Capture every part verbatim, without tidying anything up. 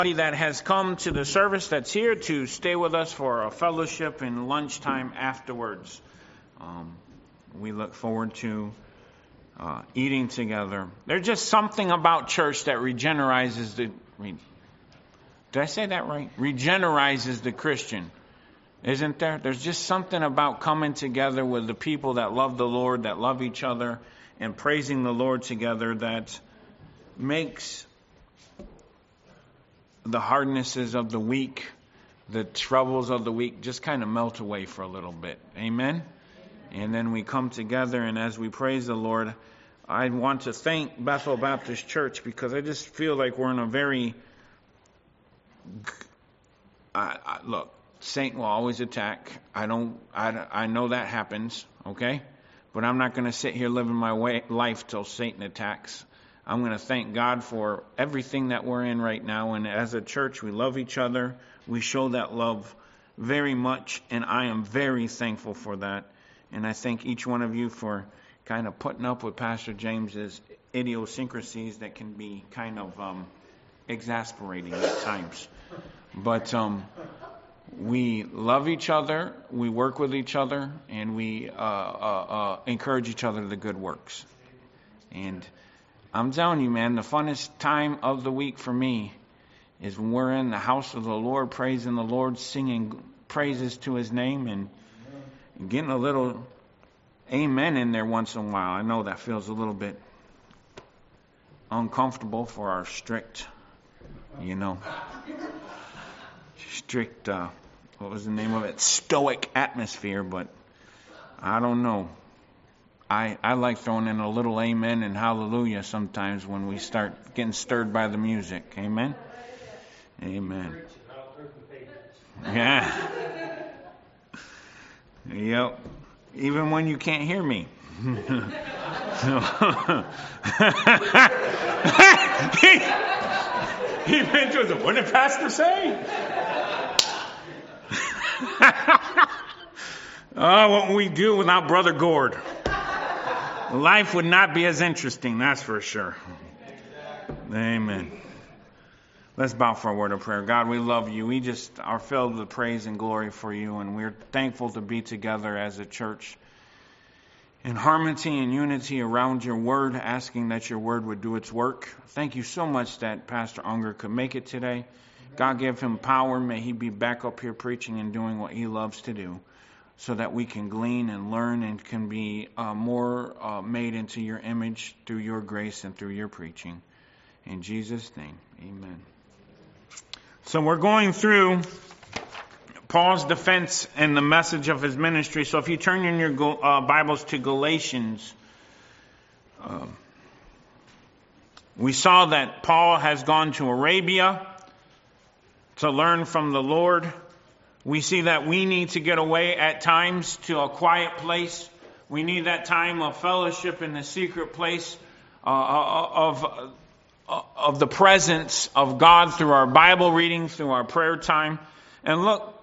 That has come to the service that's here to stay with us for a fellowship and lunchtime afterwards. Um, we look forward to uh, eating together. There's just something about church that regenerizes the... Re, did I say that right? Regenerizes the Christian. Isn't there? There's just something about coming together with the people that love the Lord, that love each other, and praising the Lord together that makes the hardnesses of the week, the troubles of the week, just kind of melt away for a little bit. Amen? And then we come together, and as we praise the Lord, I want to thank Bethel Baptist Church because I just feel like we're in a very... I, I, look, Satan will always attack. I don't. I, I know that happens, okay? But I'm not going to sit here living my way, life till Satan attacks. I'm going to thank God for everything that we're in right now. And as a church, we love each other. We show that love very much. And I am very thankful for that. And I thank each one of you for kind of putting up with Pastor James's idiosyncrasies that can be kind of um, exasperating at times. But um, we love each other. We work with each other. And we uh, uh, uh, encourage each other to the good works. And I'm telling you, man, the funnest time of the week for me is when we're in the house of the Lord, praising the Lord, singing praises to His name, and getting a little amen in there once in a while. I know that feels a little bit uncomfortable for our strict, you know, strict, uh, what was the name of it? Stoic atmosphere, but I don't know. I, I like throwing in a little amen and hallelujah sometimes when we start getting stirred by the music. Amen? Amen. Yeah. Yep. Even when you can't hear me. he, he went to the, what did Pastor say? Oh, what would we do without Brother Gord? Life would not be as interesting, that's for sure. Amen. Let's bow for a word of prayer. God, we love you. We just are filled with praise and glory for you, and we're thankful to be together as a church in harmony and unity around your word, asking that your word would do its work. Thank you so much that Pastor Unger could make it today. God give him power. May he be back up here preaching and doing what he loves to do, so that we can glean and learn and can be uh, more uh, made into your image through your grace and through your preaching. In Jesus' name, amen. So we're going through Paul's defense and the message of his ministry. So if you turn in your uh, Bibles to Galatians, uh, we saw that Paul has gone to Arabia to learn from the Lord. We see that we need to get away at times to a quiet place. We need that time of fellowship in the secret place uh, of, of the presence of God through our Bible reading, through our prayer time. And look,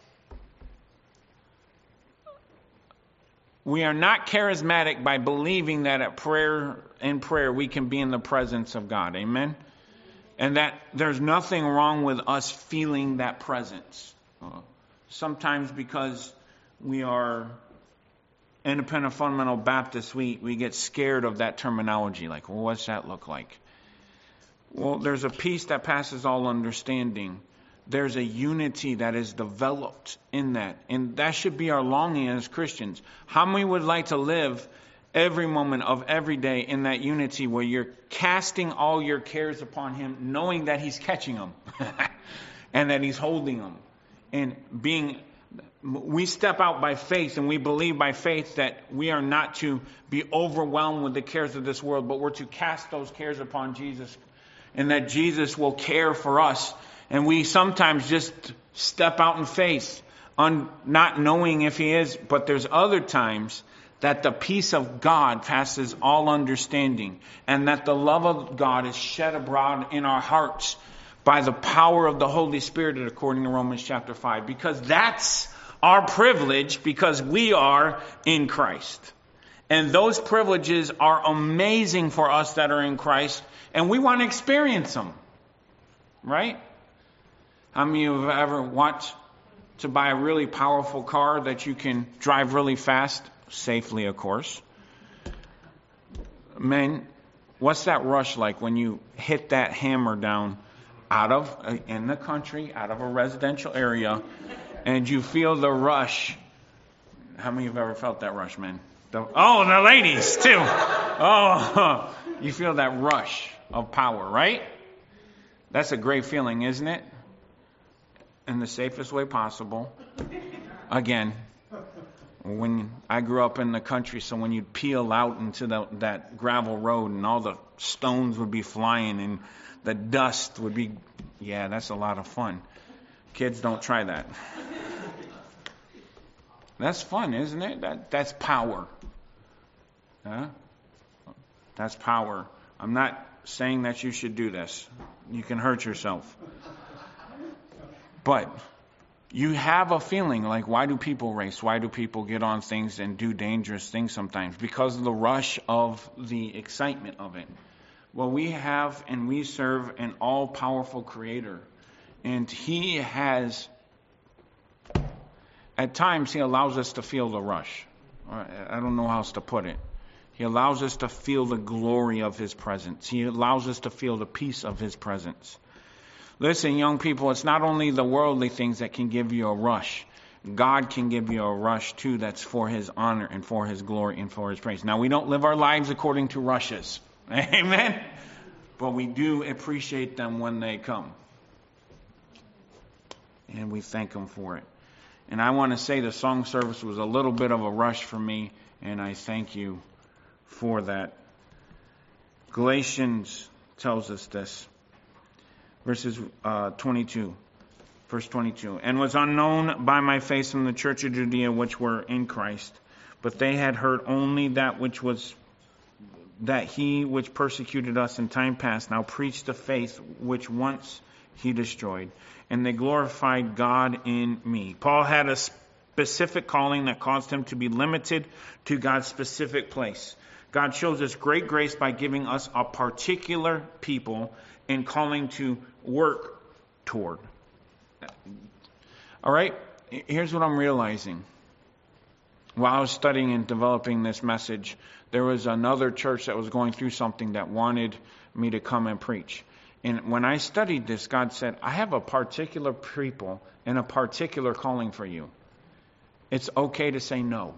we are not charismatic by believing that at prayer, in prayer we can be in the presence of God. Amen? And that there's nothing wrong with us feeling that presence. Uh, Sometimes because we are independent fundamental Baptists, we, we get scared of that terminology. Like, well, what's that look like? Well, there's a peace that passes all understanding. There's a unity that is developed in that. And that should be our longing as Christians. How many would like to live every moment of every day in that unity where you're casting all your cares upon Him, knowing that He's catching them and that He's holding them? And being, we step out by faith, and we believe by faith that we are not to be overwhelmed with the cares of this world, but we're to cast those cares upon Jesus, and that Jesus will care for us. And we sometimes just step out in faith, on not knowing if He is, but there's other times that the peace of God passes all understanding, and that the love of God is shed abroad in our hearts by the power of the Holy Spirit, according to Romans chapter five. Because that's our privilege, because we are in Christ. And those privileges are amazing for us that are in Christ, and we want to experience them. Right? How many of you have ever want to buy a really powerful car that you can drive really fast, safely, of course? Men, what's that rush like when you hit that hammer down out of, uh, in the country, out of a residential area, and you feel the rush? How many have ever felt that rush, men? The, oh, the ladies, too. Oh, you feel that rush of power, right? That's a great feeling, isn't it? In the safest way possible. Again, when I grew up in the country, so when you'd peel out into the, that gravel road and all the stones would be flying and the dust would be, yeah, that's a lot of fun. Kids, don't try that. That's fun, isn't it? That that's power. Huh? That's power. I'm not saying that you should do this. You can hurt yourself. But you have a feeling like, why do people race? Why do people get on things and do dangerous things sometimes? Because of the rush of the excitement of it. Well, we have and we serve an all-powerful Creator. And He has, at times, He allows us to feel the rush. I don't know how else to put it. He allows us to feel the glory of His presence. He allows us to feel the peace of His presence. Listen, young people, it's not only the worldly things that can give you a rush. God can give you a rush too that's for His honor and for His glory and for His praise. Now, we don't live our lives according to rushes. Amen? But we do appreciate them when they come. And we thank Him for it. And I want to say the song service was a little bit of a rush for me, and I thank you for that. Galatians tells us this. Verses uh, twenty-two. Verse twenty-two. And was unknown by my face in the church of Judea which were in Christ. But they had heard only that which was, that he which persecuted us in time past now preached the faith which once he destroyed. And they glorified God in me. Paul had a specific calling that caused him to be limited to God's specific place. God shows us great grace by giving us a particular people and calling to work toward. All right, here's what I'm realizing. While I was studying and developing this message, there was another church that was going through something that wanted me to come and preach. And when I studied this, God said, I have a particular people and a particular calling for you. It's okay to say no.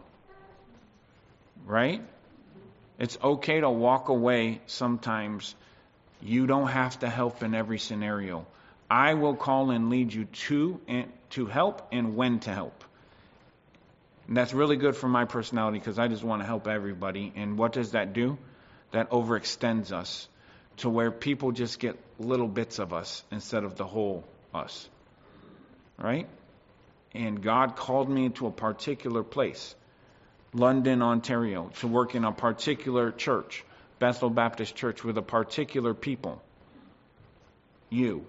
Right? It's okay to walk away sometimes. You don't have to help in every scenario. I will call and lead you to and to help and when to help. And that's really good for my personality because I just want to help everybody. And what does that do? That overextends us to where people just get little bits of us instead of the whole us. Right? And God called me into a particular place, London, Ontario, to work in a particular church. Bethel Baptist Church, with a particular people. You.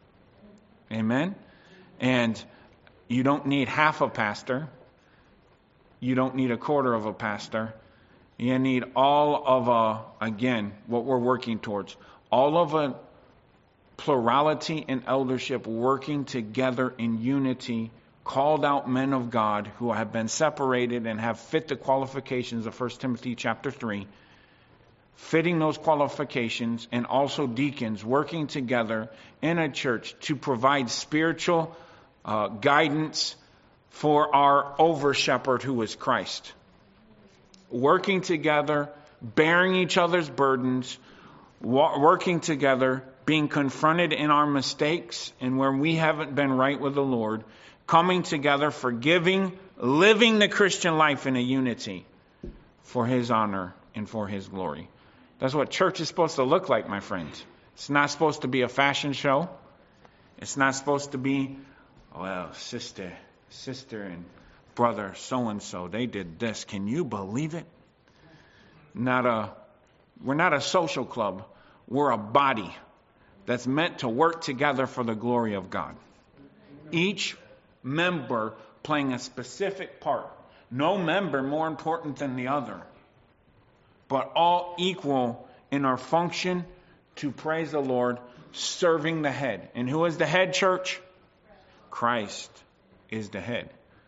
Amen? And you don't need half a pastor. You don't need a quarter of a pastor. You need all of a, again, what we're working towards. All of a plurality and eldership working together in unity, called out men of God who have been separated and have fit the qualifications of First Timothy chapter three. Fitting those qualifications, and also deacons working together in a church to provide spiritual uh, guidance for our over-shepherd who is Christ. Working together, bearing each other's burdens, wa- working together, being confronted in our mistakes and where we haven't been right with the Lord, coming together, forgiving, living the Christian life in a unity for His honor and for His glory. That's what church is supposed to look like, my friends. It's not supposed to be a fashion show. It's not supposed to be, well, sister, sister and brother so-and-so, they did this. Can you believe it? Not a, we're not a social club. We're a body that's meant to work together for the glory of God. Each member playing a specific part. No member more important than the other. But all equal in our function to praise the Lord, serving the head. And who is the head, church? Christ is the head.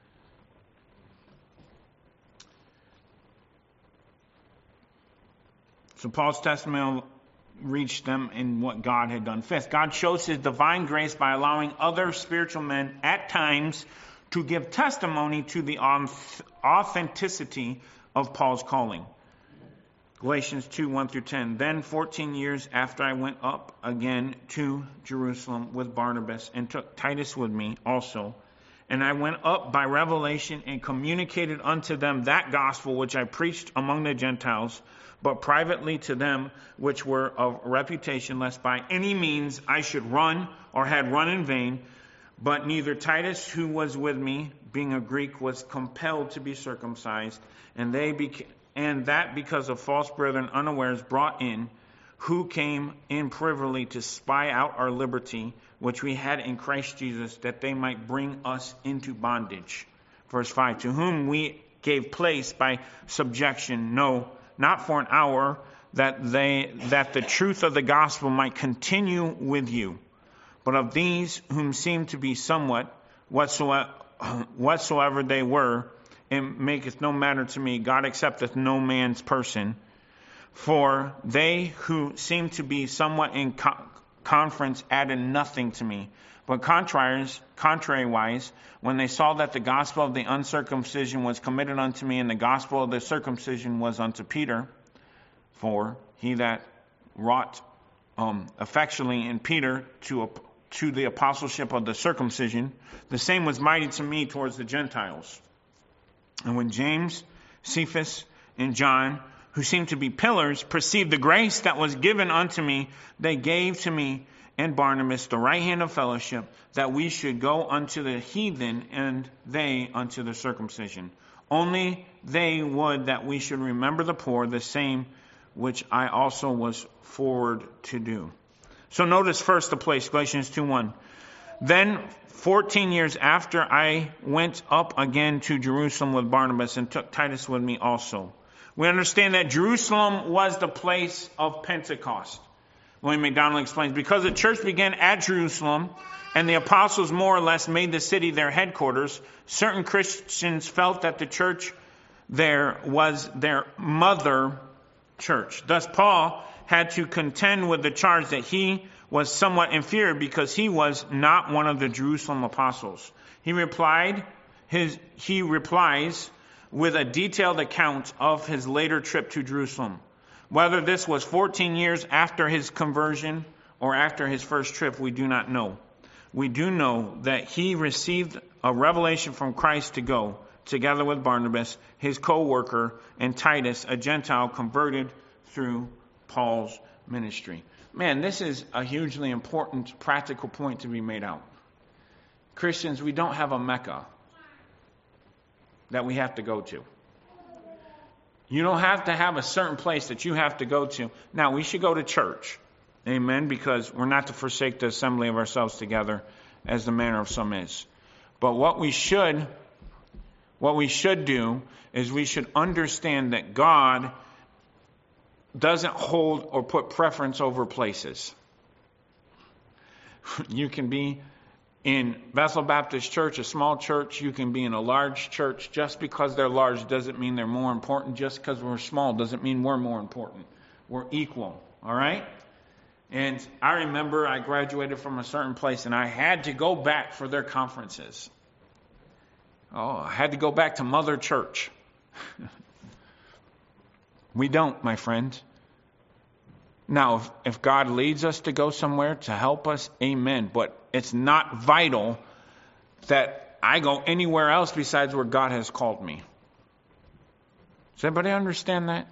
So Paul's testimony reached them in what God had done. Fifth, God shows his divine grace by allowing other spiritual men at times to give testimony to the authenticity of Paul's calling. Galatians two, one through ten. Then fourteen years after I went up again to Jerusalem with Barnabas and took Titus with me also. And I went up by revelation and communicated unto them that gospel which I preached among the Gentiles, but privately to them which were of reputation, lest by any means I should run or had run in vain. But neither Titus, who was with me, being a Greek, was compelled to be circumcised, and they beca- and that because of false brethren unawares brought in, who came in privily to spy out our liberty, which we had in Christ Jesus, that they might bring us into bondage. Verse five, to whom we gave place by subjection, no, not for an hour, that they that the truth of the gospel might continue with you. But of these whom seem to be somewhat, whatsoever, whatsoever they were, it maketh no matter to me. God accepteth no man's person. For they who seem to be somewhat in co- conference added nothing to me. But contraries, contrariwise, when they saw that the gospel of the uncircumcision was committed unto me, and the gospel of the circumcision was unto Peter, for he that wrought um, effectually in Peter to a to the apostleship of the circumcision, the same was mighty to me towards the Gentiles. And when James, Cephas, and John, who seemed to be pillars, perceived the grace that was given unto me, they gave to me and Barnabas the right hand of fellowship, that we should go unto the heathen, and they unto the circumcision. Only they would that we should remember the poor, the same which I also was forward to do. So notice first the place, Galatians two one. Then fourteen years after I went up again to Jerusalem with Barnabas and took Titus with me also. We understand that Jerusalem was the place of Pentecost. William MacDonald explains, because the church began at Jerusalem and the apostles more or less made the city their headquarters, certain Christians felt that the church there was their mother church. Thus Paul had to contend with the charge that he was somewhat inferior because he was not one of the Jerusalem apostles. He replied, his, he replies with a detailed account of his later trip to Jerusalem. Whether this was fourteen years after his conversion or after his first trip, we do not know. We do know that he received a revelation from Christ to go, together with Barnabas, his co-worker, and Titus, a Gentile converted through Paul's ministry. Man, this is a hugely important practical point to be made out. Christians, we don't have a Mecca that we have to go to. You don't have to have a certain place that you have to go to. Now, we should go to church. Amen, because we're not to forsake the assembly of ourselves together as the manner of some is. But what we should, what we should do is we should understand that God doesn't hold or put preference over places. You can be in Bethel Baptist Church, a small church. You can be in a large church. Just because they're large doesn't mean they're more important. Just because we're small doesn't mean we're more important. We're equal, all right? And I remember I graduated from a certain place and I had to go back for their conferences. Oh, I had to go back to Mother Church. We don't, my friend. Now, if, if God leads us to go somewhere to help us, amen. But it's not vital that I go anywhere else besides where God has called me. Does everybody understand that?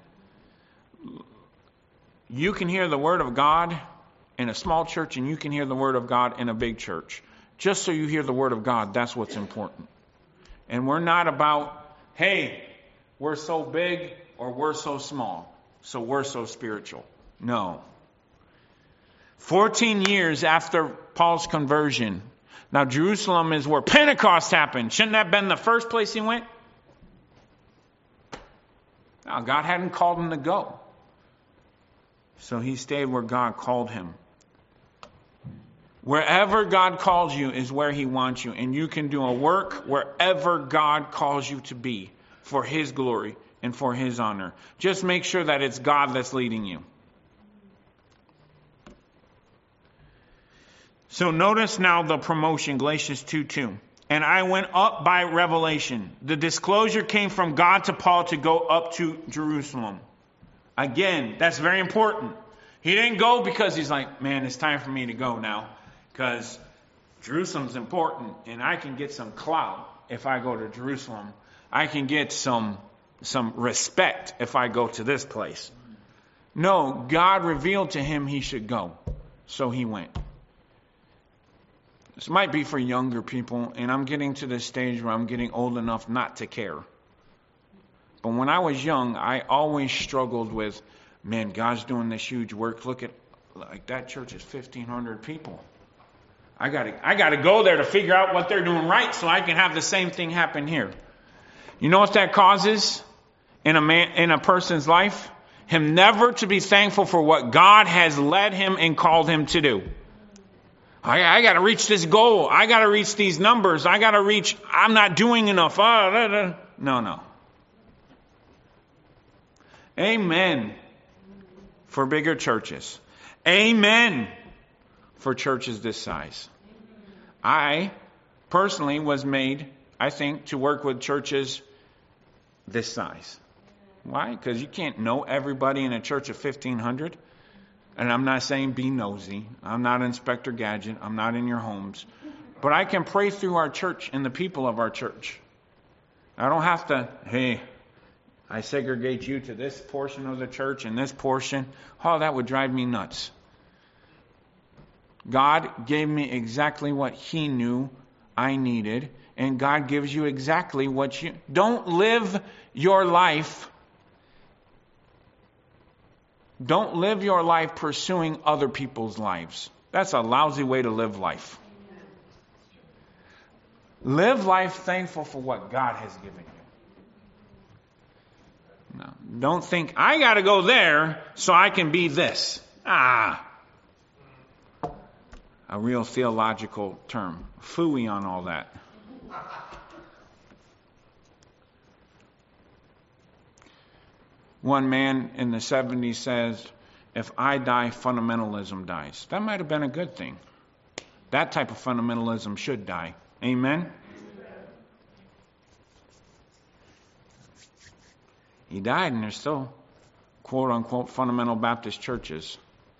You can hear the word of God in a small church and you can hear the word of God in a big church. Just so you hear the word of God, that's what's important. And we're not about, hey, we're so big or we're so small, so we're so spiritual. No. Fourteen years after Paul's conversion. Now, Jerusalem is where Pentecost happened. Shouldn't that have been the first place he went? No, God hadn't called him to go. So he stayed where God called him. Wherever God calls you is where he wants you. And you can do a work wherever God calls you to be for his glory and for his honor. Just make sure that it's God that's leading you. So notice now the promotion, Galatians two two. And I went up by revelation. The disclosure came from God to Paul to go up to Jerusalem. Again, that's very important. He didn't go because he's like, man, it's time for me to go now. Because Jerusalem's important, and I can get some clout if I go to Jerusalem. I can get some, some respect if I go to this place. No, God revealed to him he should go. So he went. This might be for younger people, and I'm getting to the stage where I'm getting old enough not to care. But when I was young, I always struggled with, man, God's doing this huge work. Look at, like, that church is fifteen hundred people. I gotta, I gotta go there to figure out what they're doing right so I can have the same thing happen here. You know what that causes in a man, in a person's life? Him never to be thankful for what God has led him and called him to do. I, I gotta reach this goal. I gotta reach these numbers. I gotta reach, I'm not doing enough. Uh, da, da. No, no. Amen for bigger churches. Amen for churches this size. I personally was made, I think, to work with churches this size. Why? Because you can't know everybody in a church of fifteen hundred. And I'm not saying be nosy. I'm not Inspector Gadget. I'm not in your homes. But I can pray through our church and the people of our church. I don't have to, hey, I segregate you to this portion of the church and this portion. Oh, that would drive me nuts. God gave me exactly what he knew I needed. And God gives you exactly what you... Don't live your life... Don't live your life pursuing other people's lives. That's a lousy way to live life. Live life thankful for what God has given you. No, don't think, I got to go there so I can be this. Ah. A real theological term. Phooey on all that. One man in the seventies says, if I die, fundamentalism dies. That might have been a good thing. That type of fundamentalism should die. Amen? He died, and there's still quote-unquote fundamental Baptist churches.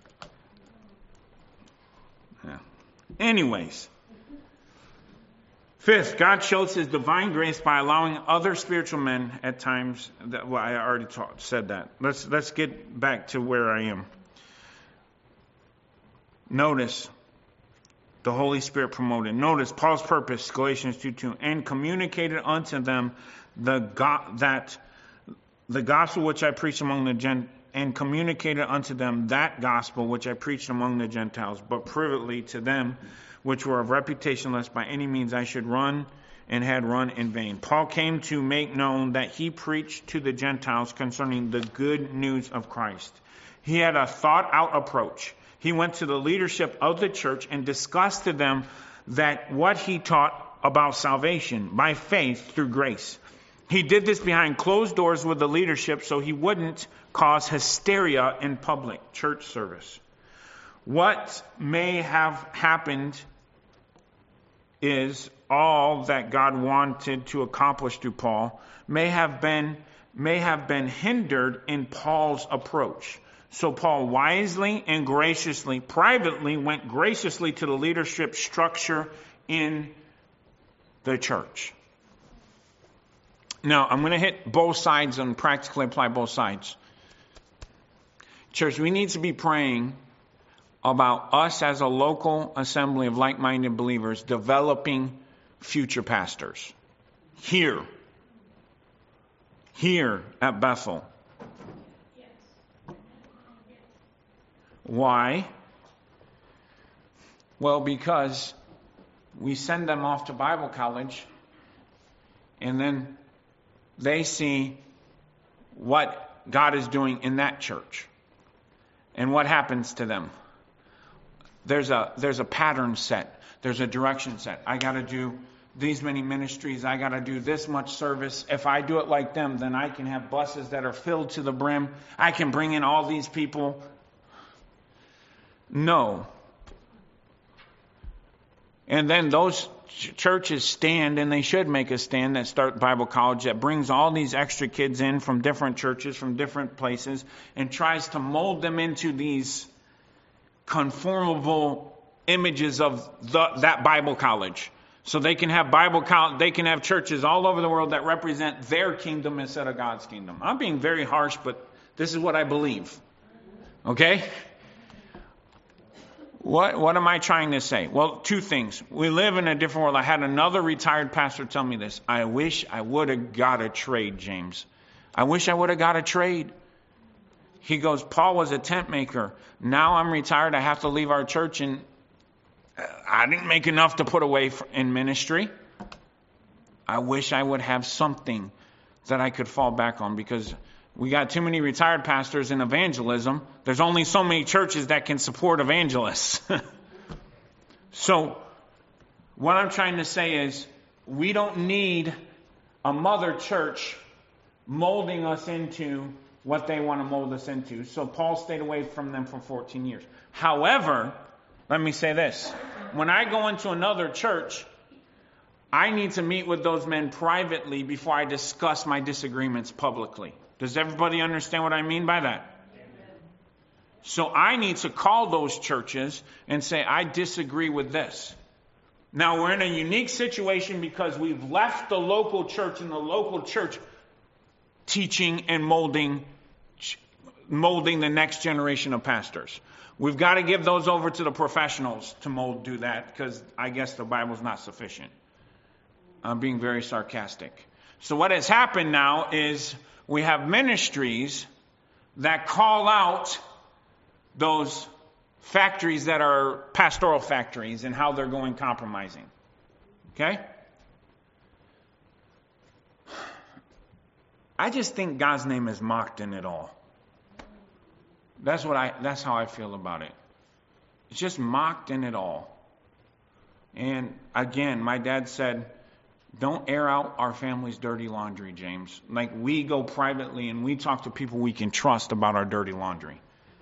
Yeah. Anyways. Fifth, God shows his divine grace by allowing other spiritual men at times. That, well, I already taught, said that. Let's let's get back to where I am. Notice the Holy Spirit promoted. Notice Paul's purpose, Galatians two two, and communicated unto them the go- that the gospel which I preached among the Gent and communicated unto them that gospel which I preached among the Gentiles, but privately to them which were of reputation, lest by any means I should run and had run in vain. Paul came to make known that he preached to the Gentiles concerning the good news of Christ. He had a thought-out approach. He went to the leadership of the church and discussed to them that what he taught about salvation by faith through grace. He did this behind closed doors with the leadership so he wouldn't cause hysteria in public church service. What may have happened is all that God wanted to accomplish through Paul may have been may have been hindered in Paul's approach. So Paul wisely and graciously, privately went graciously to the leadership structure in the church. Now, I'm going to hit both sides and practically apply both sides. Church, we need to be praying about us as a local assembly of like-minded believers developing future pastors. Here. Here at Bethel. Why? Well, because we send them off to Bible college and then they see what God is doing in that church. And what happens to them? there's a there's a pattern set. There's a direction set. I got to do these many ministries. I got to do this much service. If I do it like them, then I can have buses that are filled to the brim. I can bring in all these people. No. And then those ch- churches stand, and they should make a stand, that start Bible college, that brings all these extra kids in from different churches, from different places, and tries to mold them into these conformable images of the, that Bible college. So they can have Bible college, they can have churches all over the world that represent their kingdom instead of God's kingdom. I'm being very harsh, but this is what I believe. Okay? What what am I trying to say? Well, two things. We live in a different world. I had another retired pastor tell me this. I wish I would have got a trade, James. I wish I would have got a trade. He goes, Paul was a tent maker. Now I'm retired. I have to leave our church, and I didn't make enough to put away in ministry. I wish I would have something that I could fall back on, because we got too many retired pastors in evangelism. There's only so many churches that can support evangelists. So what I'm trying to say is, we don't need a mother church molding us into what they want to mold us into. So Paul stayed away from them for fourteen years. However, let me say this. When I go into another church, I need to meet with those men privately before I discuss my disagreements publicly. Does everybody understand what I mean by that? Amen. So I need to call those churches and say, I disagree with this. Now, we're in a unique situation because we've left the local church and the local church teaching and molding, molding the next generation of pastors. We've got to give those over to the professionals to mold, do that, because I guess the Bible's not sufficient. I'm being very sarcastic. So what has happened now is we have ministries that call out those factories that are pastoral factories and how they're going compromising. Okay? I just think God's name is mocked in it all. That's what I that's how I feel about it. It's just mocked in it all. And again, my dad said, don't air out our family's dirty laundry, James. Like, we go privately and we talk to people we can trust about our dirty laundry.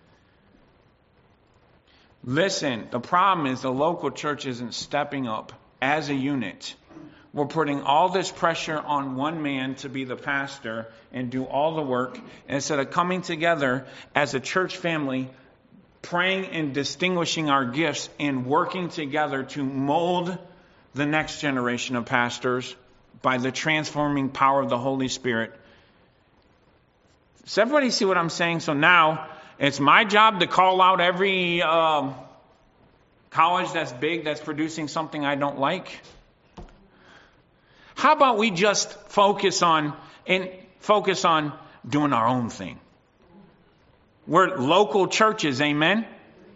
Listen, the problem is the local church isn't stepping up as a unit. We're putting all this pressure on one man to be the pastor and do all the work, instead of coming together as a church family, praying and distinguishing our gifts and working together to mold the next generation of pastors by the transforming power of the Holy Spirit. Does everybody see what I'm saying? So now it's my job to call out every um, college that's big, that's producing something I don't like. How about we just focus on and focus on doing our own thing? We're local churches, amen?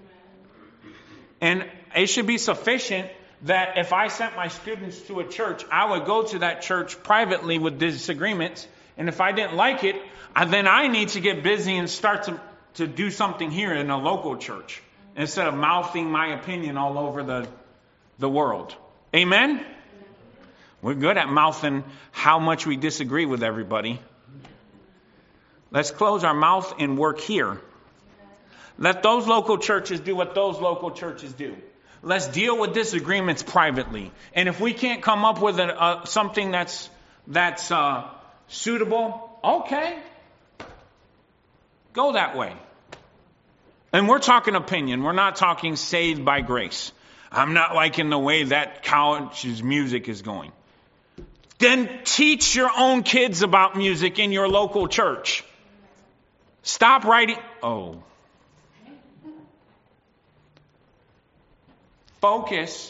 And it should be sufficient that if I sent my students to a church, I would go to that church privately with disagreements. And if I didn't like it, then I need to get busy and start to, to do something here in a local church, instead of mouthing my opinion all over the, the world. Amen? We're good at mouthing how much we disagree with everybody. Let's close our mouth and work here. Let those local churches do what those local churches do. Let's deal with disagreements privately. And if we can't come up with a, uh, something that's that's uh, suitable, okay, go that way. And we're talking opinion. We're not talking saved by grace. I'm not liking the way that college's music is going. Then teach your own kids about music in your local church. Stop writing. Oh. Focus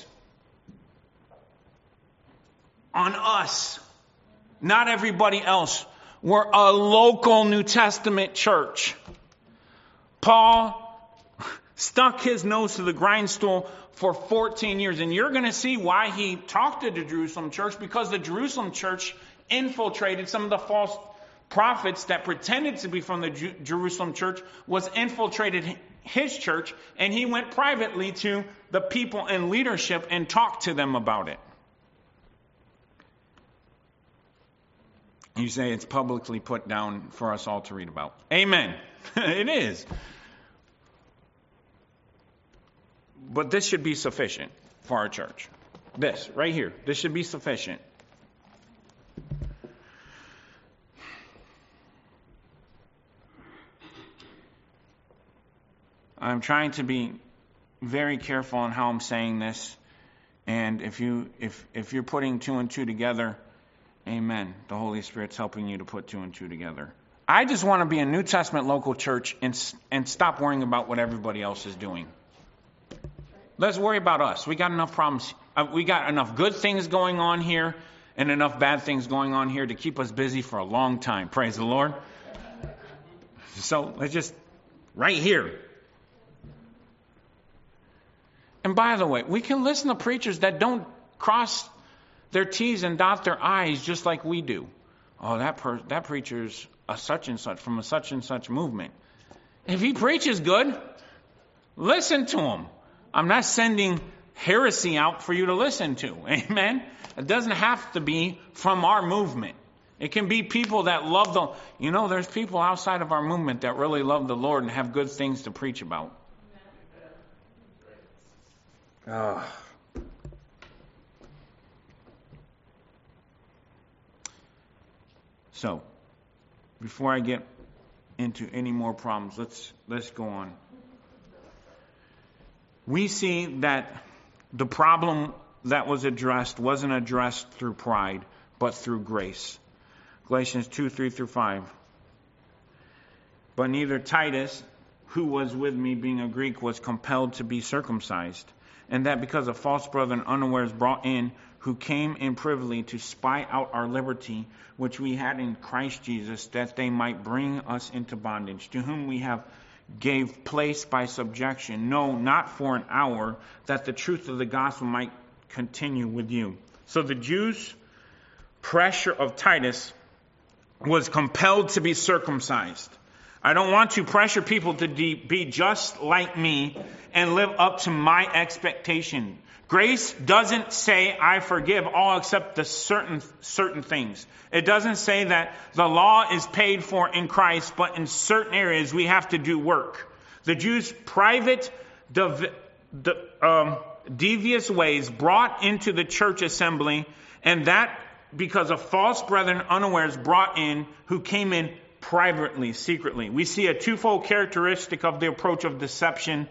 on us, not everybody else. We're a local New Testament church. Paul stuck his nose to the grindstone for fourteen years. And you're going to see why he talked to the Jerusalem church, because the Jerusalem church infiltrated some of the false prophets that pretended to be from the Ju- Jerusalem church was infiltrated his church, and he went privately to the people in leadership and talked to them about it. You say it's publicly put down for us all to read about. Amen. It is. But this should be sufficient for our church. This, right here. This should be sufficient. I'm trying to be very careful on how I'm saying this. And if you if if you're putting two and two together, amen. The Holy Spirit's helping you to put two and two together. I just want to be a New Testament local church and and stop worrying about what everybody else is doing. Let's worry about us. We got enough problems. Uh, we got enough good things going on here and enough bad things going on here to keep us busy for a long time. Praise the Lord. So let's just, right here. And by the way, we can listen to preachers that don't cross their T's and dot their I's just like we do. Oh, that per- that preacher's a such and such from a such and such movement. If he preaches good, listen to him. I'm not sending heresy out for you to listen to. Amen? It doesn't have to be from our movement. It can be people that love the... You know, there's people outside of our movement that really love the Lord and have good things to preach about. Oh. So, before I get into any more problems, let's let's go on. We see that the problem that was addressed wasn't addressed through pride, but through grace. Galatians two, three through five. But neither Titus, who was with me being a Greek, was compelled to be circumcised, and that because a false brother unawares brought in, who came in privily to spy out our liberty, which we had in Christ Jesus, that they might bring us into bondage, to whom we have gave place by subjection, no, not for an hour, that the truth of the gospel might continue with you. So the Jews' pressure of Titus was compelled to be circumcised. I don't want to pressure people to de- be just like me and live up to my expectation. Grace doesn't say I forgive all except the certain certain things. It doesn't say that the law is paid for in Christ, but in certain areas we have to do work. The Jews' private, dev- de- um, devious ways brought into the church assembly, and that because of false brethren unawares brought in, who came in privately, secretly. We see a twofold characteristic of the approach of deception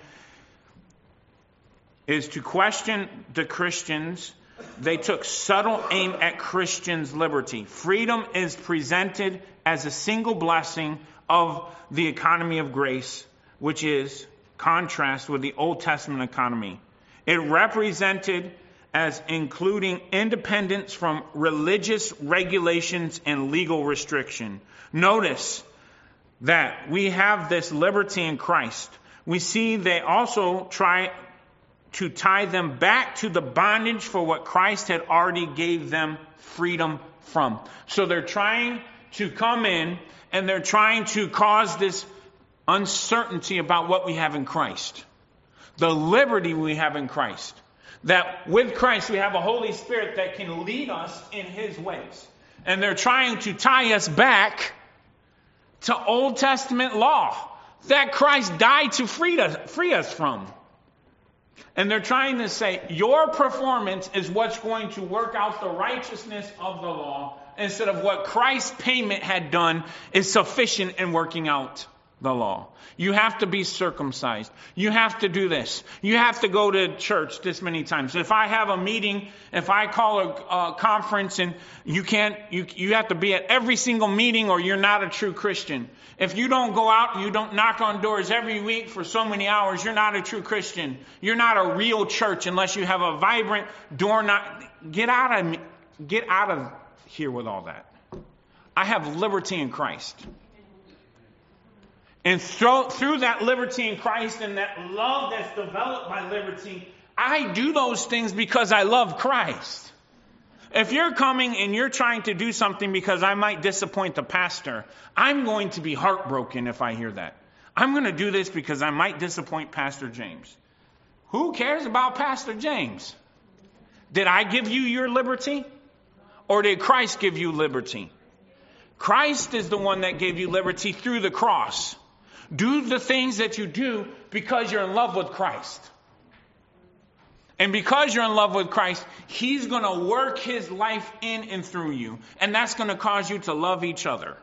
is to question the Christians. They took subtle aim at Christians' liberty. Freedom is presented as a single blessing of the economy of grace, which is contrast with the Old Testament economy. It represented as including independence from religious regulations and legal restriction. Notice that we have this liberty in Christ. We see they also try to tie them back to the bondage for what Christ had already gave them freedom from. So they're trying to come in and they're trying to cause this uncertainty about what we have in Christ. The liberty we have in Christ. That with Christ we have a Holy Spirit that can lead us in His ways. And they're trying to tie us back to Old Testament law that Christ died to free us, free us from. And they're trying to say, your performance is what's going to work out the righteousness of the law, instead of what Christ's payment had done is sufficient in working out the law. You have to be circumcised. You have to do this. You have to go to church this many times. If I have a meeting, if I call a, a conference and you can't, you, you have to be at every single meeting or you're not a true Christian. If you don't go out and you don't knock on doors every week for so many hours, you're not a true Christian. You're not a real church unless you have a vibrant door knock. Get out of, get out of here with all that. I have liberty in Christ. And through, through that liberty in Christ and that love that's developed by liberty, I do those things because I love Christ. If you're coming and you're trying to do something because I might disappoint the pastor, I'm going to be heartbroken if I hear that. I'm going to do this because I might disappoint Pastor James. Who cares about Pastor James? Did I give you your liberty? Or did Christ give you liberty? Christ is the one that gave you liberty through the cross. Do the things that you do because you're in love with Christ. And because you're in love with Christ, He's going to work His life in and through you. And that's going to cause you to love each other.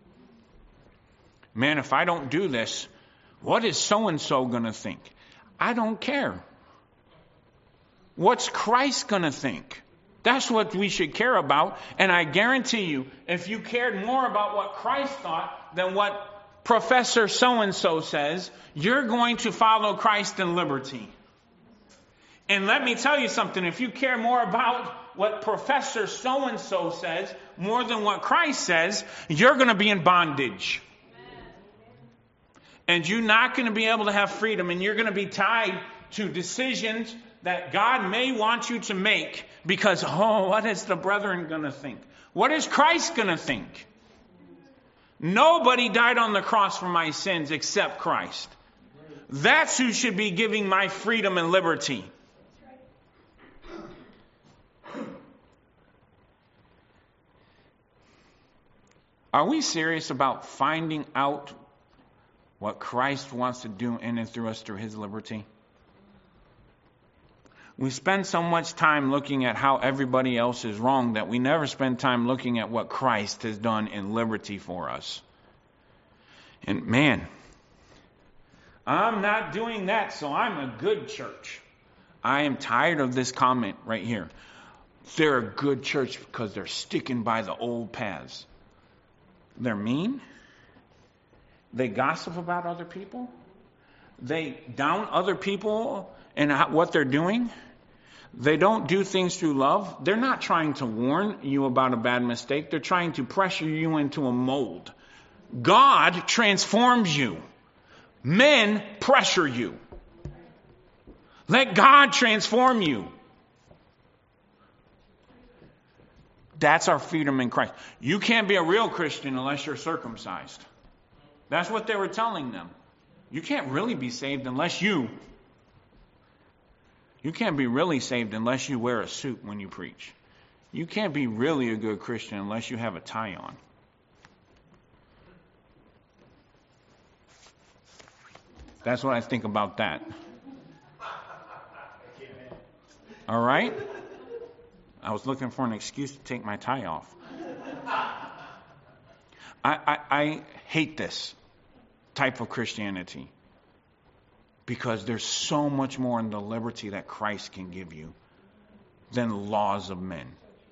Man, if I don't do this, what is so-and-so going to think? I don't care. What's Christ going to think? That's what we should care about. And I guarantee you, if you cared more about what Christ thought than what Professor so-and-so says, you're going to follow Christ in liberty. And let me tell you something, if you care more about what Professor so-and-so says more than what Christ says, you're going to be in bondage. And you're not going to be able to have freedom, and you're going to be tied to decisions that God may want you to make because, oh, what is the brethren going to think? What is Christ going to think? Nobody died on the cross for my sins except Christ. That's who should be giving my freedom and liberty. Are we serious about finding out what Christ wants to do in and through us through His liberty? We spend so much time looking at how everybody else is wrong that we never spend time looking at what Christ has done in liberty for us. And man, I'm not doing that, so I'm a good church. I am tired of this comment right here. They're a good church because they're sticking by the old paths. They're mean. They gossip about other people. They down other people and what they're doing. They don't do things through love. They're not trying to warn you about a bad mistake. They're trying to pressure you into a mold. God transforms you. Men pressure you. Let God transform you. That's our freedom in Christ. You can't be a real Christian unless you're circumcised. That's what they were telling them. You can't really be saved unless you. You can't be really saved unless you wear a suit when you preach. You can't be really a good Christian unless you have a tie on. That's what I think about that. All right? I was looking for an excuse to take my tie off. I, I, I hate this type of Christianity because there's so much more in the liberty that Christ can give you than laws of men.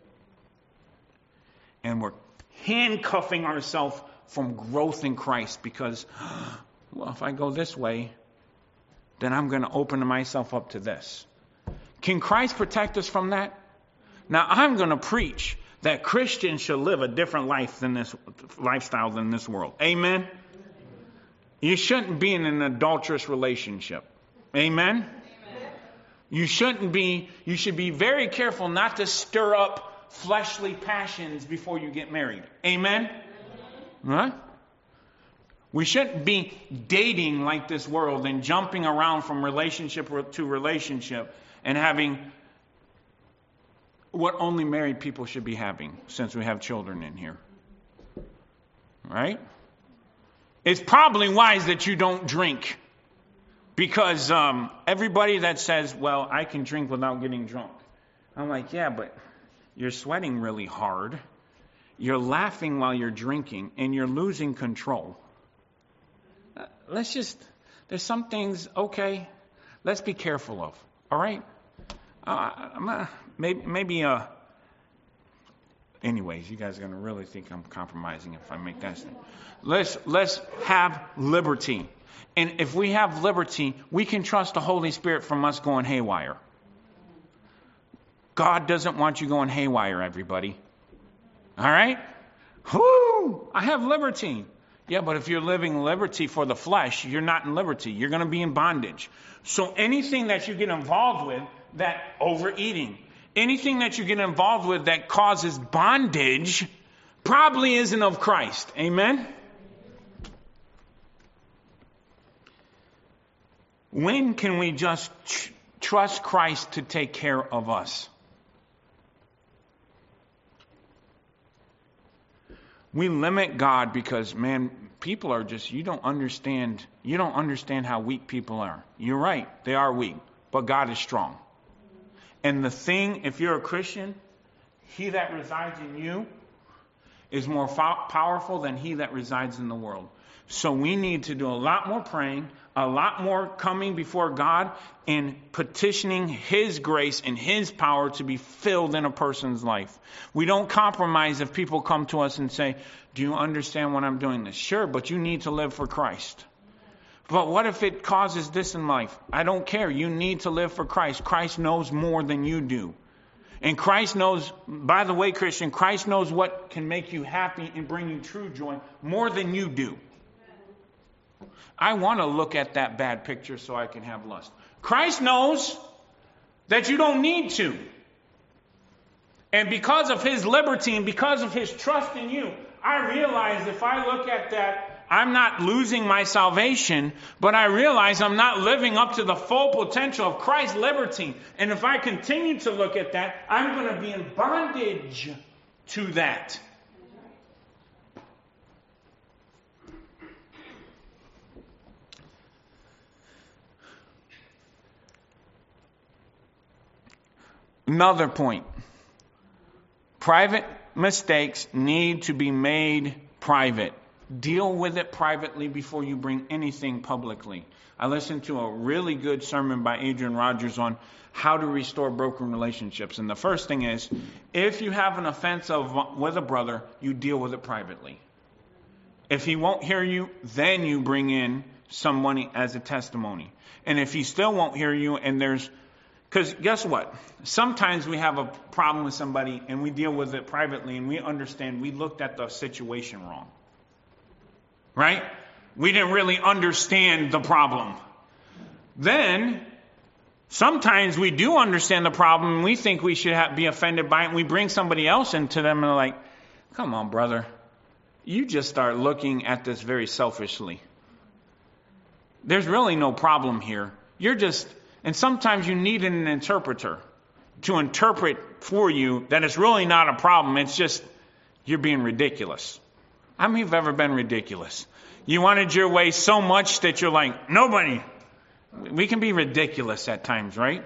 And we're handcuffing ourselves from growth in Christ because, well, if I go this way, then I'm going to open myself up to this. Can Christ protect us from that? Now, I'm going to preach that Christians should live a different life than this lifestyle than this world. Amen? You shouldn't be in an adulterous relationship. Amen? Amen? You shouldn't be, you should be very careful not to stir up fleshly passions before you get married. Amen? Right? We shouldn't be dating like this world and jumping around from relationship to relationship and having what only married people should be having, since we have children in here. Right? It's probably wise that you don't drink. Because um, everybody that says, well, I can drink without getting drunk. I'm like, yeah, but you're sweating really hard. You're laughing while you're drinking. And you're losing control. Uh, let's just, there's some things, okay, let's be careful of. All right? Uh, I'm uh, maybe, maybe, uh, anyways, you guys are going to really think I'm compromising if I make that statement. Let's, let's have liberty. And if we have liberty, we can trust the Holy Spirit from us going haywire. God doesn't want you going haywire, everybody. All right? Whoo! I have liberty. Yeah, but if you're living liberty for the flesh, you're not in liberty. You're going to be in bondage. So anything that you get involved with, that overeating, anything that you get involved with that causes bondage probably isn't of Christ. Amen? When can we just tr- trust Christ to take care of us? We limit God because, man, people are just, you don't understand, you don't understand how weak people are. You're right, they are weak, but God is strong. And the thing, if you're a Christian, he that resides in you is more fo- powerful than he that resides in the world. So we need to do a lot more praying, a lot more coming before God and petitioning his grace and his power to be filled in a person's life. We don't compromise if people come to us and say, do you understand what I'm doing this? Sure, but you need to live for Christ. But what if it causes this in life? I don't care. You need to live for Christ. Christ knows more than you do. And Christ knows, by the way, Christian, Christ knows what can make you happy and bring you true joy more than you do. I want to look at that bad picture so I can have lust. Christ knows that you don't need to. And because of his liberty and because of his trust in you, I realize if I look at that, I'm not losing my salvation, but I realize I'm not living up to the full potential of Christ's liberty. And if I continue to look at that, I'm going to be in bondage to that. Another point. Private mistakes need to be made private. Deal with it privately before you bring anything publicly. I listened to a really good sermon by Adrian Rogers on how to restore broken relationships. And the first thing is, if you have an offense of, with a brother, you deal with it privately. If he won't hear you, then you bring in someone as a testimony. And if he still won't hear you and there's Because guess what? Sometimes we have a problem with somebody and we deal with it privately and we understand we looked at the situation wrong. Right? We didn't really understand the problem. Then, sometimes we do understand the problem and we think we should have, be offended by it, and we bring somebody else into them and they're like, come on, brother. You just start looking at this very selfishly. There's really no problem here. You're just... And sometimes you need an interpreter to interpret for you that it's really not a problem. It's just you're being ridiculous. How many have ever been ridiculous? You wanted your way so much that you're like, nobody. We can be ridiculous at times, right?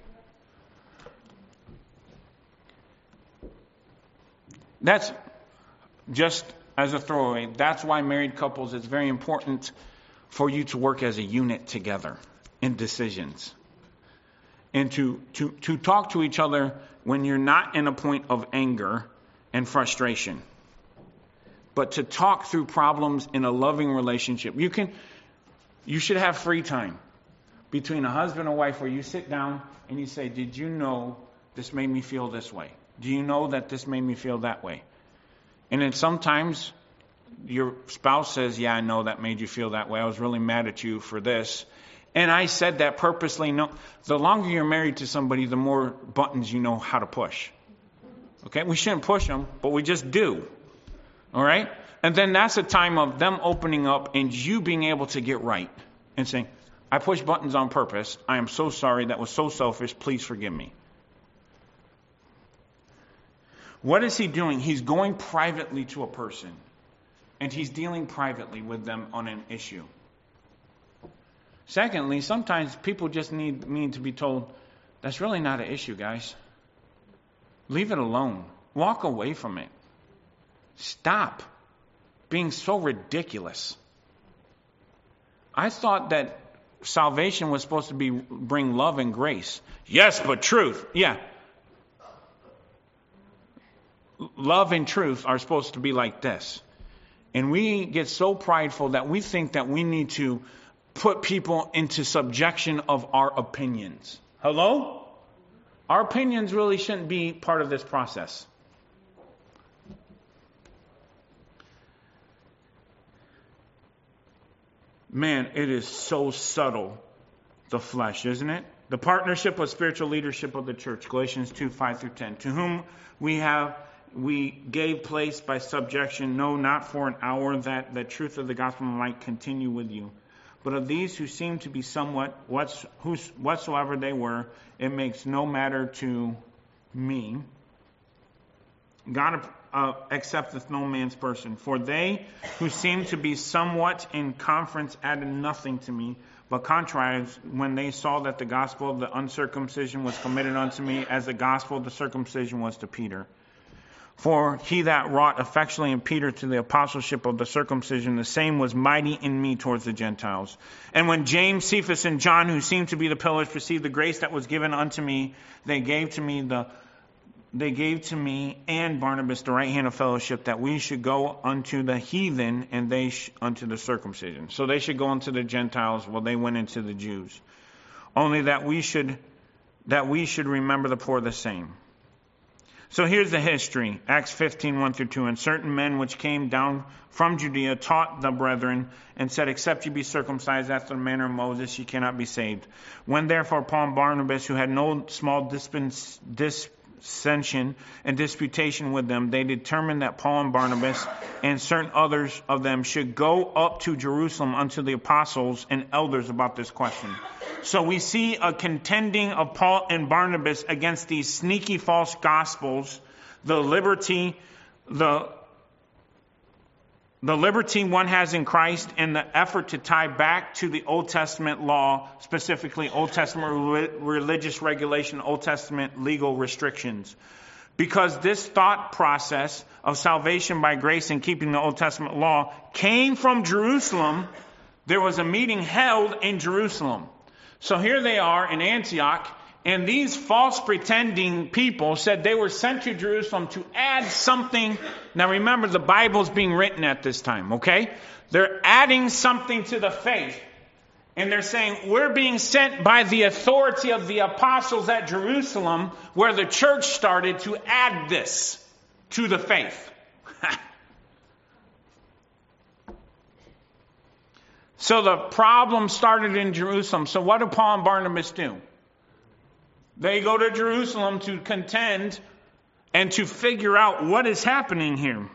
That's just as a throwaway. That's why married couples, it's very important for you to work as a unit together in decisions. And to, to, to talk to each other when you're not in a point of anger and frustration. But to talk through problems in a loving relationship. You can, you should have free time between a husband and wife where you sit down and you say, did you know this made me feel this way? Do you know that this made me feel that way? And then sometimes your spouse says, yeah, I know that made you feel that way. I was really mad at you for this. And I said that purposely. No, the longer you're married to somebody, the more buttons you know how to push. Okay? We shouldn't push them, but we just do. All right? And then that's a time of them opening up and you being able to get right. And saying, I pushed buttons on purpose. I am so sorry. That was so selfish. Please forgive me. What is he doing? He's going privately to a person. And he's dealing privately with them on an issue. Secondly, sometimes people just need me to be told, that's really not an issue, guys. Leave it alone. Walk away from it. Stop being so ridiculous. I thought that salvation was supposed to be bring love and grace. Yes, but truth. Yeah. Love and truth are supposed to be like this. And we get so prideful that we think that we need to put people into subjection of our opinions. Hello? Our opinions really shouldn't be part of this process. Man, it is so subtle, the flesh, isn't it? The partnership of spiritual leadership of the church, Galatians two, five through ten. To whom we have we gave place by subjection, no, not for an hour, that the truth of the gospel might continue with you. But of these who seem to be somewhat, what's, whatsoever they were, it makes no matter to me. God uh, accepteth no man's person. For they who seem to be somewhat in conference added nothing to me, but contrary, when they saw that the gospel of the uncircumcision was committed unto me, as the gospel of the circumcision was to Peter. For he that wrought effectually in Peter to the apostleship of the circumcision, the same was mighty in me towards the Gentiles. And when James, Cephas, and John, who seemed to be the pillars, perceived the grace that was given unto me, they gave to me the they gave to me and Barnabas the right hand of fellowship, that we should go unto the heathen, and they sh- unto the circumcision. So they should go unto the Gentiles, while they went into the Jews. Only that we should that we should remember the poor the same. So here's the history. Acts fifteen, one through two. And certain men which came down from Judea taught the brethren, and said, except you be circumcised after the manner of Moses, ye cannot be saved. When therefore Paul and Barnabas, who had no small dispens, dissension and disputation with them, they determined that Paul and Barnabas and certain others of them should go up to Jerusalem unto the apostles and elders about this question. So we see a contending of Paul and Barnabas against these sneaky false gospels, the liberty, the, the liberty one has in Christ, and the effort to tie back to the Old Testament law, specifically Old Testament re- religious regulation, Old Testament legal restrictions. Because this thought process of salvation by grace and keeping the Old Testament law came from Jerusalem, there was a meeting held in Jerusalem. So here they are in Antioch, and these false pretending people said they were sent to Jerusalem to add something. Now remember, the Bible's being written at this time, okay? They're adding something to the faith. And they're saying, we're being sent by the authority of the apostles at Jerusalem, where the church started, to add this to the faith. So the problem started in Jerusalem. So what do Paul and Barnabas do? They go to Jerusalem to contend and to figure out what is happening here.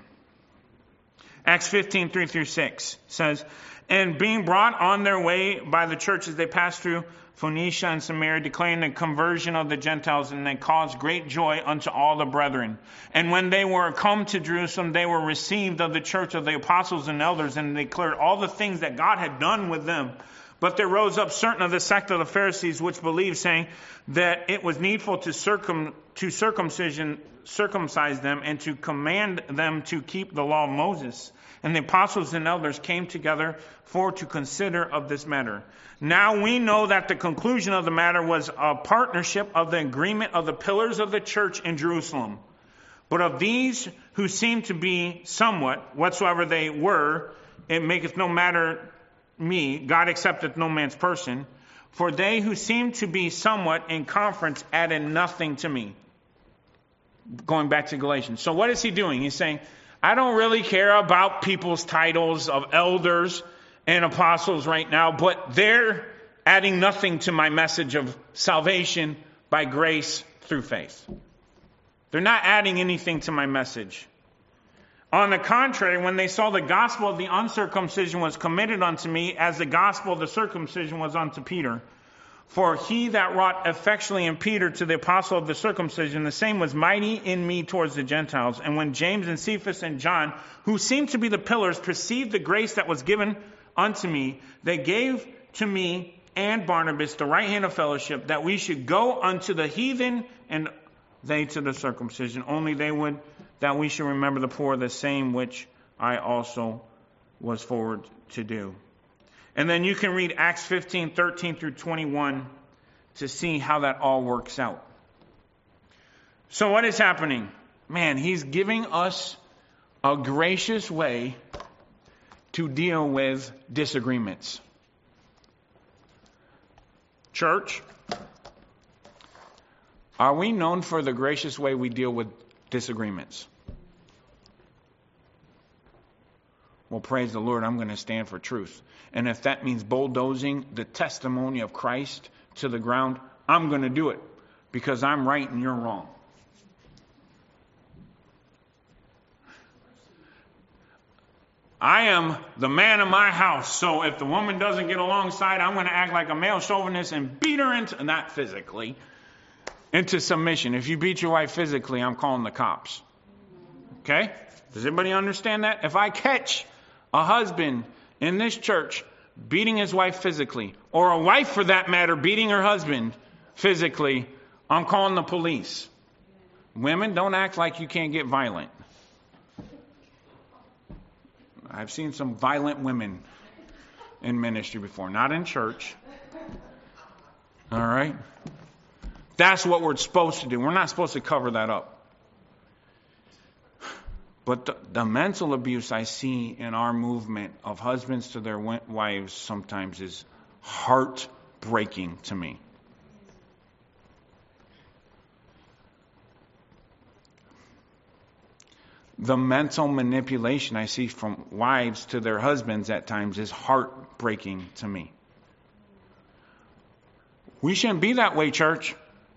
Acts fifteen, three through six says, and being brought on their way by the churches, they passed through Phoenicia and Samaria, declaring the conversion of the Gentiles, and they caused great joy unto all the brethren. And when they were come to Jerusalem, they were received of the church of the apostles and elders, and declared all the things that God had done with them. But there rose up certain of the sect of the Pharisees, which believed, saying that it was needful to circum to circumcision circumcise them, and to command them to keep the law of Moses. And the apostles and elders came together for to consider of this matter. Now we know that the conclusion of the matter was a partnership of the agreement of the pillars of the church in Jerusalem. But of these who seem to be somewhat, whatsoever they were, it maketh no matter me, God accepteth no man's person. For they who seem to be somewhat in conference added nothing to me. Going back to Galatians. So what is he doing? He's saying, I don't really care about people's titles of elders and apostles right now, but they're adding nothing to my message of salvation by grace through faith. They're not adding anything to my message. On the contrary, when they saw the gospel of the uncircumcision was committed unto me, as the gospel of the circumcision was unto Peter. For he that wrought effectually in Peter to the apostle of the circumcision, the same was mighty in me towards the Gentiles. And when James and Cephas and John, who seemed to be the pillars, perceived the grace that was given unto me, they gave to me and Barnabas the right hand of fellowship, that we should go unto the heathen, and they to the circumcision. Only they would that we should remember the poor, the same which I also was forward to do. And then you can read Acts fifteen, thirteen through twenty-one to see how that all works out. So what is happening? Man, he's giving us a gracious way to deal with disagreements. Church, are we known for the gracious way we deal with disagreements? Well, praise the Lord, I'm going to stand for truth. And if that means bulldozing the testimony of Christ to the ground, I'm going to do it because I'm right and you're wrong. I am the man of my house, so if the woman doesn't get alongside, I'm going to act like a male chauvinist and beat her into, not physically, into submission. If you beat your wife physically, I'm calling the cops. Okay? Does everybody understand that? If I catch a husband in this church beating his wife physically, or a wife for that matter beating her husband physically, I'm calling the police. Women, don't act like you can't get violent. I've seen some violent women in ministry before, not in church. All right? That's what we're supposed to do. We're not supposed to cover that up. But the, the mental abuse I see in our movement of husbands to their wives sometimes is heartbreaking to me. The mental manipulation I see from wives to their husbands at times is heartbreaking to me. We shouldn't be that way, church.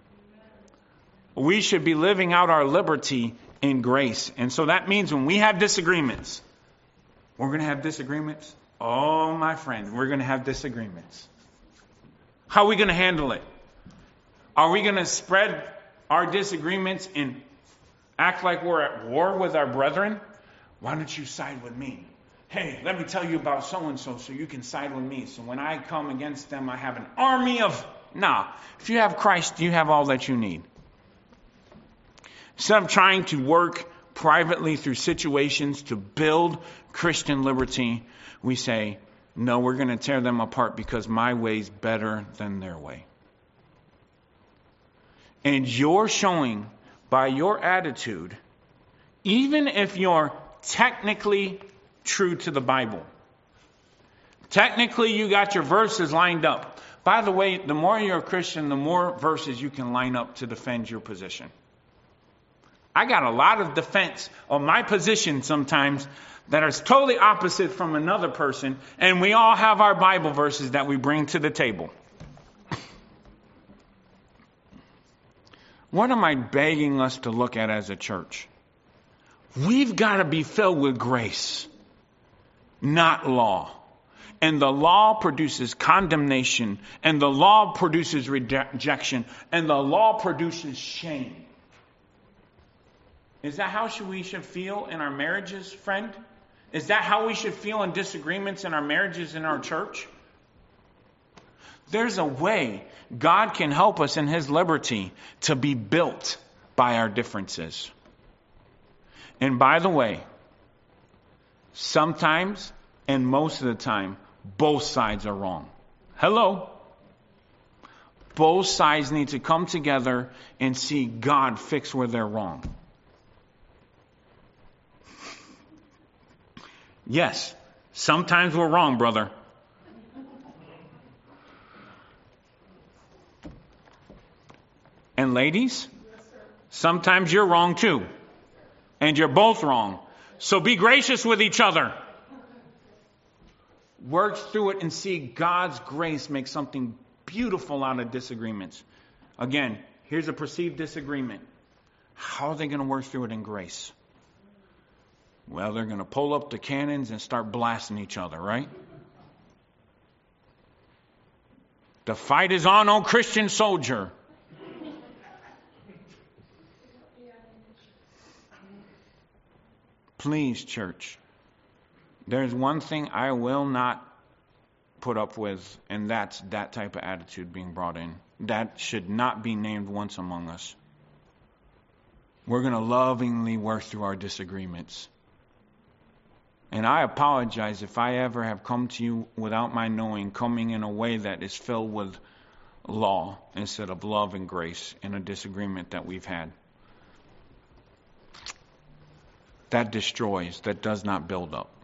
We should be living out our liberty in grace. And so that means when we have disagreements, we're going to have disagreements. Oh, my friend, we're going to have disagreements. How are we going to handle it? Are we going to spread our disagreements and act like we're at war with our brethren? Why don't you side with me? Hey, let me tell you about so-and-so so you can side with me. So when I come against them, I have an army of... Nah, if you have Christ, you have all that you need. Instead of trying to work privately through situations to build Christian liberty, we say, no, we're going to tear them apart because my way's better than their way. And you're showing by your attitude, even if you're technically true to the Bible, technically you got your verses lined up. By the way, the more you're a Christian, the more verses you can line up to defend your position. I got a lot of defense of my position sometimes that are totally opposite from another person, and we all have our Bible verses that we bring to the table. What am I begging us to look at as a church? We've got to be filled with grace, not law. And the law produces condemnation, and the law produces rejection, and the law produces shame. Is that how we should feel in our marriages, friend? Is that how we should feel in disagreements in our marriages in our church? There's a way God can help us in His liberty to be built by our differences. And by the way, sometimes and most of the time, both sides are wrong. Hello? Both sides need to come together and see God fix where they're wrong. Yes, sometimes we're wrong, brother. And ladies, sometimes you're wrong too. And you're both wrong. So be gracious with each other. Work through it and see God's grace make something beautiful out of disagreements. Again, here's a perceived disagreement. How are they going to work through it in grace? Well, they're going to pull up the cannons and start blasting each other, right? The fight is on, oh Christian soldier. Please, church, there's one thing I will not put up with, and that's that type of attitude being brought in. That should not be named once among us. We're going to lovingly work through our disagreements. And I apologize if I ever have come to you without my knowing, coming in a way that is filled with law instead of love and grace in a disagreement that we've had. That destroys, that does not build up.